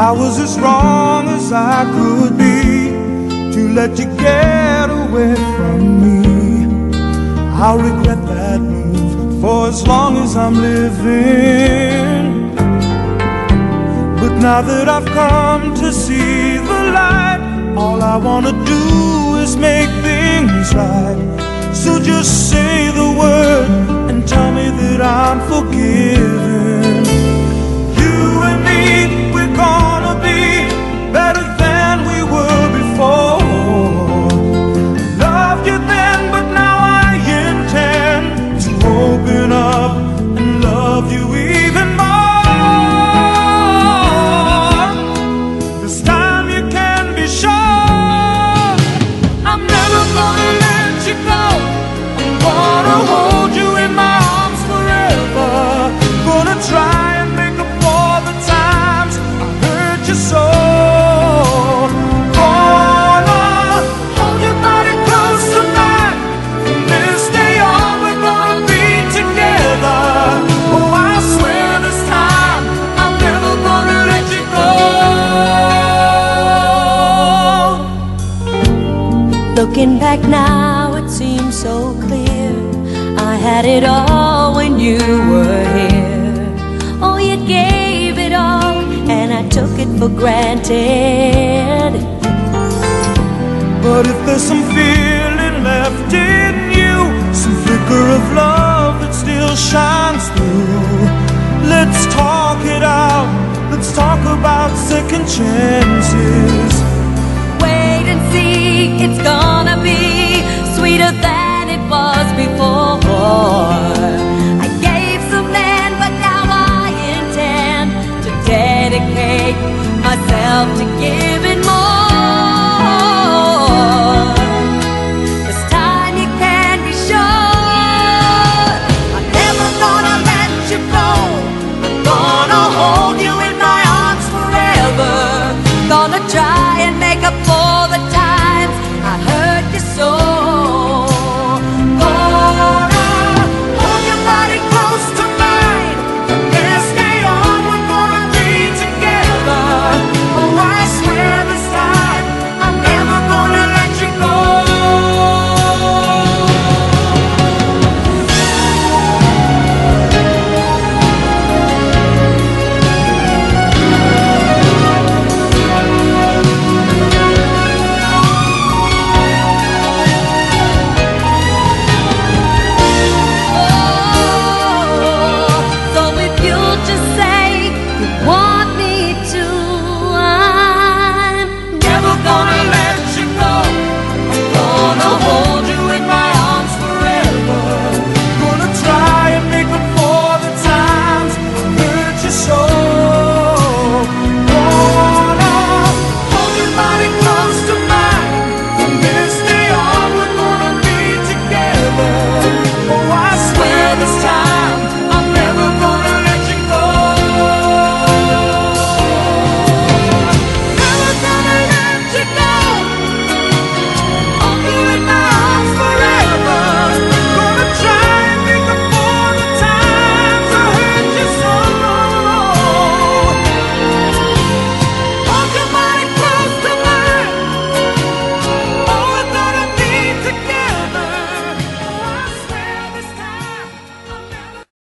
I was as wrong as I could be to let you get away from me. I'll regret that move for as long as I'm living. But now that I've come to see the light, all I wanna do is make things right. So just say the word and tell me that I'm forgiven. You and me, we're gonna be better than we were before. Loved you then, but now I intend to open up and love you even more. This time you can be sure I'm never gonna let you go. I'm gonna hold you in my arms forever. Gonna try and make up for the times I hurt you so. Gonna hold your body close to mine. From this day on we're gonna be together. Oh, I swear this time I'm never gonna let you go. Looking back now, it seems so clear. I had it all when you were here. Oh, you gave it all, and I took it for granted. But if there's some feeling left in you, some flicker of love that still shines through, let's talk it out. Let's talk about second chances. Wait and see, it's gonna be sweeter than it was before. I gave some then, but now I intend to dedicate myself to give